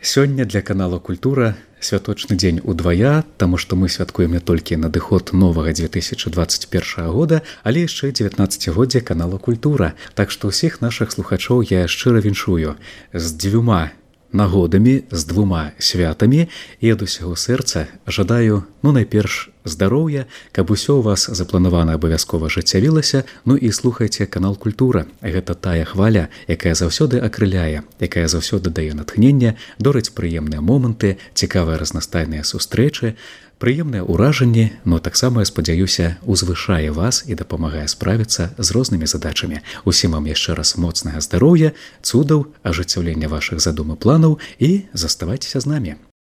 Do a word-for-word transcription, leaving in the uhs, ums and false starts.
Сёння для канала Культура святочны дзень удвая, таму што мы святкуем не толькі надыход новага две тысячи двадцать першага года, але яшчэ дзевятнаццацігоддзе канала Культура. Так што ўсіх нашых слухачоў я шчыра віншую з дзвюма нагодамі, з двума святамі і ад усяго сэрца жадаю, ну найперш здароўя, каб усё ў вас запланавана абавязкова жыццявілася, ну і слухайце канал Культура. Гэта тая хваля, якая заўсёды акрыляе, якая заўсёды дае натхненне, дорыць прыемныя моманты, цікавыя разнастайныя сустрэчы, прыемныя ўражанні, но таксама, я спадзяюся, узвышае вас і дапамагае справіцца з рознымі задачамі. Усім вам яшчэ раз моцнага здароўя, цудаў, ажыццяўлення вашых задум і планаў і заставайцеся з намі.